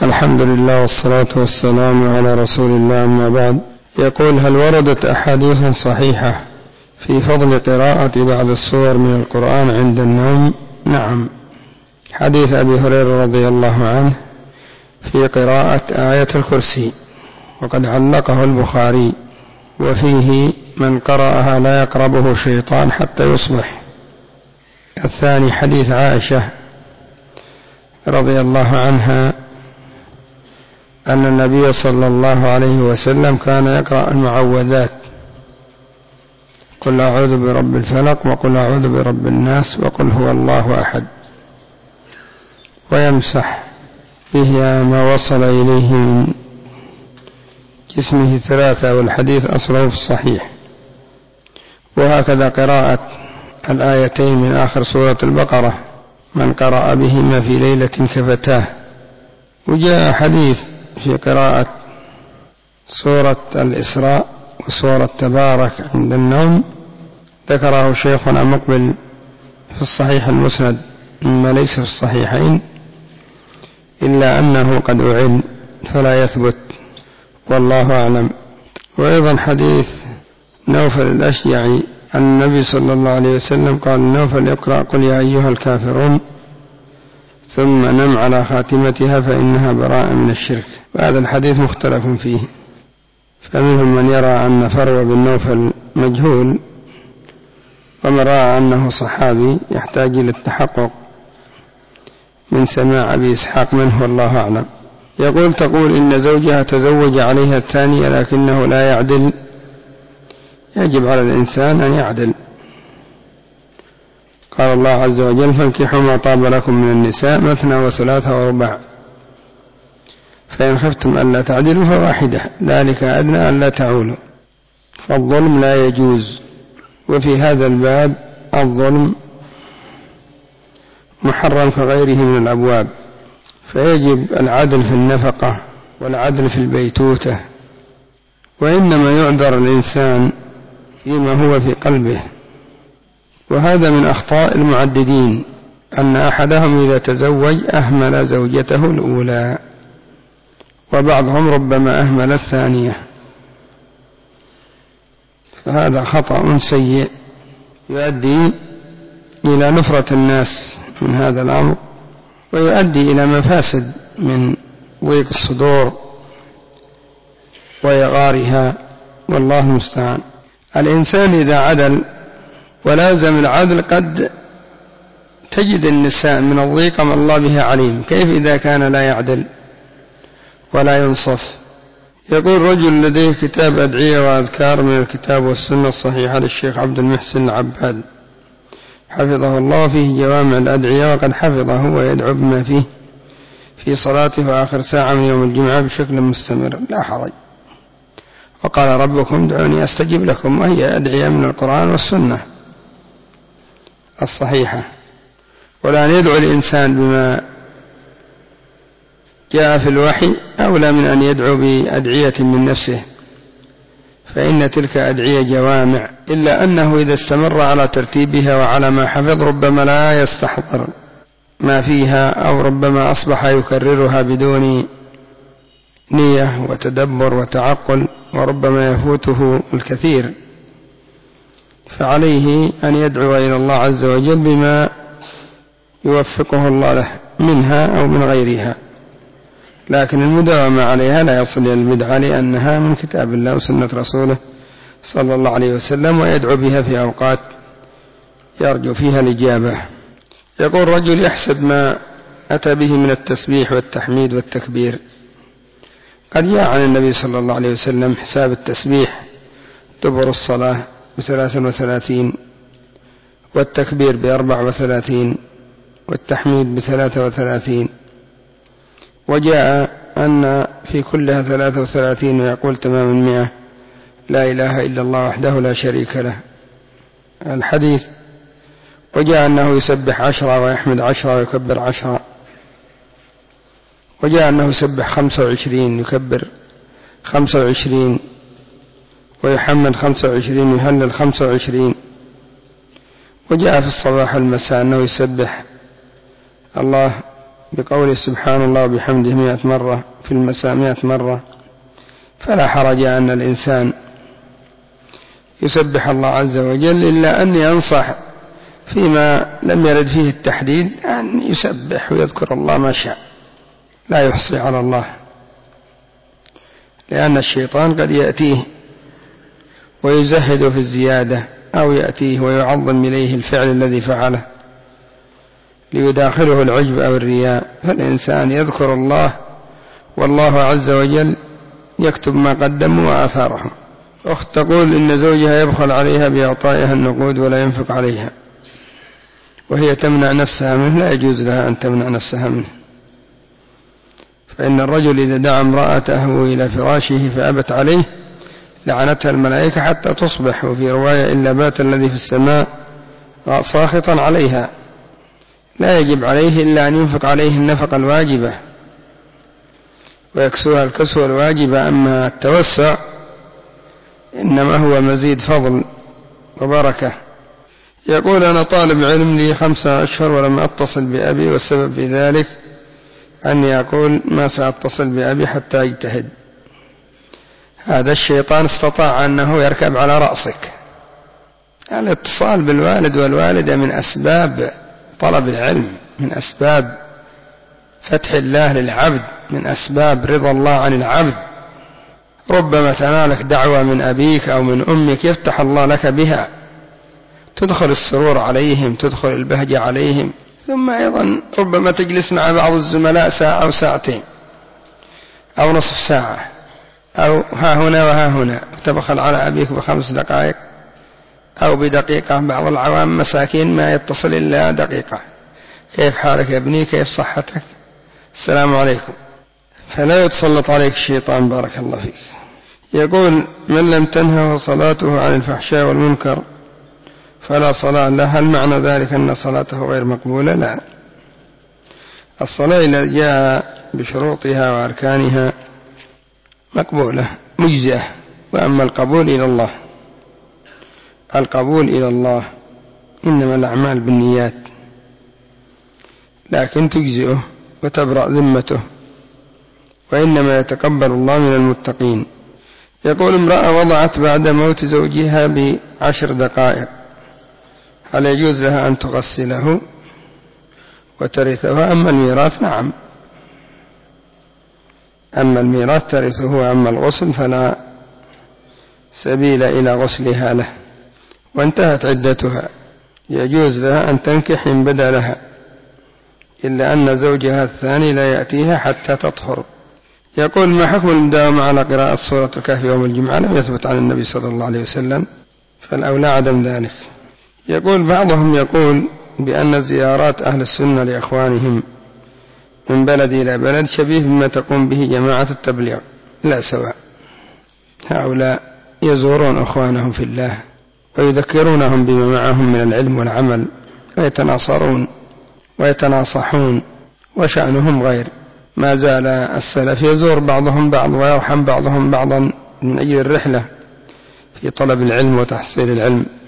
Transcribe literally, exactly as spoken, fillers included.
الحمد لله والصلاة والسلام على رسول الله، أما بعد. يقول: هل وردت أحاديث صحيحة في فضل قراءة بعض السور من القرآن عند النوم؟ نعم. حديث أبي هريرة رضي الله عنه في قراءة آية الكرسي، وقد علقه البخاري، وفيه: من قرأها لا يقربه شيطان حتى يصبح. الثاني حديث عائشة رضي الله عنها أن النبي صلى الله عليه وسلم كان يقرأ المعوذات: قل أعوذ برب الفلق، وقل أعوذ برب الناس، وقل هو الله أحد، ويمسح به ما وصل إليه من جسمه ثلاثة، والحديث أصله في الصحيح. وهكذا قراءة الآيتين من آخر سورة البقرة: من قرأ بهما في ليلة كفتاه. وجاء حديث في قراءة سورة الإسراء وسورة تبارك عند النوم، ذكره شيخنا مقبل في الصحيح المسند مما ليس في الصحيحين، إلا أنه قد أعل فلا يثبت، والله أعلم. وأيضا حديث نوفل الأشجعي أن النبي صلى الله عليه وسلم قال لنوفل: اقرأ قل يا أيها الكافرون ثم نم على خاتمتها فإنها براءة من الشرك. وهذا الحديث مختلف فيه، فمنهم من يرى أن فروة بن نوفل مجهول، ومن رأى أنه صحابي يحتاج إلى التحقق من سماع أبي إسحاق منه، والله أعلم. يقول: تقول إن زوجها تزوج عليها الثانية لكنه لا يعدل، يجب على الإنسان أن يعدل. قال الله عز وجل: فانكحوا ما طاب لكم من النساء مثنى وثلاثة ورباع، فإن خفتم ألا تعدلوا فواحدة، ذلك أدنى ألا تعولوا. فالظلم لا يجوز. وفي هذا الباب الظلم محرم كغيره من الأبواب، فيجب العدل في النفقة والعدل في البيتوتة. وإنما يعذر الإنسان فيما هو في قلبه، وهذا من أخطاء المعددين، أن أحدهم إذا تزوج أهمل زوجته الأولى، وبعضهم ربما أهمل الثانية، فهذا خطأ سيء يؤدي إلى نفرة الناس من هذا الأمر، ويؤدي إلى مفاسد من ضيق الصدور ويغارها، والله المستعان. الإنسان إذا عدل ولازم العدل قد تجد النساء من الضيق ما الله به عليم، كيف إذا كان لا يعدل ولا ينصف؟ يقول: رجل لديه كتاب أدعية وأذكار من الكتاب والسنة الصحيحة للشيخ عبد المحسن العباد حفظه الله، فيه جوامع الأدعية، وقد حفظه ويدعو بما فيه في صلاته وآخر ساعة من يوم الجمعة بشكل مستمر، لا حرج. وقال: ربكم ادعوني أستجب لكم، وهي أدعية من القرآن والسنة الصحيحة. ولأن يدعو الإنسان بما جاء في الوحي أولى من أن يدعو بأدعية من نفسه، فإن تلك أدعية جوامع، إلا أنه إذا استمر على ترتيبها وعلى ما حفظ ربما لا يستحضر ما فيها، أو ربما أصبح يكررها بدون نية وتدبر وتعقل، وربما يفوته الكثير. فعليه أن يدعو إلى الله عز وجل بما يوفقه الله له منها أو من غيرها، لكن المداومة عليها لا يصل إلى البدعة، لأنها من كتاب الله وسنة رسوله صلى الله عليه وسلم، ويدعو بها في أوقات يرجو فيها الإجابة. يقول: رجل يحسب ما أتى به من التسبيح والتحميد والتكبير. قد جاء عن النبي صلى الله عليه وسلم حساب التسبيح دبر الصلاة بثلاث وثلاثين، والتكبير بأربع وثلاثين، والتحميد بثلاثة وثلاثين، وجاء أن في كلها ثلاثة وثلاثين، ويقول تمام المئة: لا إله إلا الله وحده لا شريك له، الحديث. وجاء أنه يسبح عشرة ويحمد عشرة ويكبر عشرة، وجاء أنه يسبح خمسة وعشرين يكبر خمسة وعشرين، ويحمد خمسة وعشرين ويهلل خمسة وعشرين. وجاء في الصباح والمساء أنه يسبح الله بقول سبحان الله وبحمده مئة مرة في المساء مئة مرة، فلا حرج أن الإنسان يسبح الله عز وجل، إلا أني أنصح فيما لم يرد فيه التحديد أن يسبح ويذكر الله ما شاء، لا يحصي على الله، لأن الشيطان قد يأتيه ويزهد في الزيادة، أو يأتيه ويعظم إليه الفعل الذي فعله ليداخله العجب أو الرياء، فالإنسان يذكر الله والله عز وجل يكتب ما قدموا وآثارهم. أخت تقول إن زوجها يبخل عليها بإعطائها النقود ولا ينفق عليها، وهي تمنع نفسها منه. لا يجوز لها أن تمنع نفسها منه، فإن الرجل إذا دعا امرأته إلى فراشه فأبت عليه لعنتها الملائكة حتى تصبح، وفي رواية إلا بات الذي في السماء ساخطا عليها. لا يجب عليه إلا أن ينفق عليه النفقة الواجبة ويكسوها الكسوة الواجبة، أما التوسع إنما هو مزيد فضل وبركة. يقول أنا طالب علم لي خمسة أشهر ولم أتصل بأبي، والسبب في ذلك أني أقول ما سأتصل بأبي حتى أجتهد. هذا الشيطان استطاع أنه يركب على رأسك. الاتصال بالوالد والوالدة من أسباب طلب العلم، من أسباب فتح الله للعبد، من أسباب رضا الله عن العبد. ربما تنالك دعوة من أبيك أو من أمك يفتح الله لك بها، تدخل السرور عليهم، تدخل البهجة عليهم. ثم أيضا ربما تجلس مع بعض الزملاء ساعة أو ساعتين أو نصف ساعة أو ها هنا وها هنا، وتبخل على أبيك بخمس دقائق أو بدقيقة. بعض العوام مساكين ما يتصل إلا دقيقة: كيف حالك يا ابني، كيف صحتك، السلام عليكم. فلا يتسلط عليك الشيطان، بارك الله فيك. يقول من لم تنهه صلاته عن الفحشاء والمنكر فلا صلاة له، هل معنى ذلك أن صلاته غير مقبولة؟ لا، الصلاة إذا جاء بشروطها وأركانها مقبولة مجزئة، وأما القبول إلى الله، القبول إلى الله إنما الأعمال بالنيات، لكن تجزئه وتبرأ ذمته، وإنما يتقبل الله من المتقين. يقول امرأة وضعت بعد موت زوجها بعشر دقائق، هل يجوز لها أن تغسله وترثه؟ أما الميراث نعم، أما الميراث ترثه، وأما الغسل فلا سبيل إلى غسلها له، وانتهت عدتها. يجوز لها أن تنكح إن بدا لها، إلا أن زوجها الثاني لا يأتيها حتى تطهر. يقول ما حكم المداومة على قراءة سورة الكهف يوم الجمعة؟ لم يثبت عن النبي صلى الله عليه وسلم، فالأولى عدم ذلك. يقول بعضهم يقول بأن زيارات أهل السنة لأخوانهم من بلد إلى بلد شبيه بما تقوم به جماعة التبليغ، لا سواء. هؤلاء يزورون أخوانهم في الله ويذكرونهم بما معهم من العلم والعمل، ويتناصرون ويتناصحون، وشأنهم غير. ما زال السلف يزور بعضهم بعض ويرحم بعضهم بعضا من أجل الرحلة في طلب العلم وتحصيل العلم.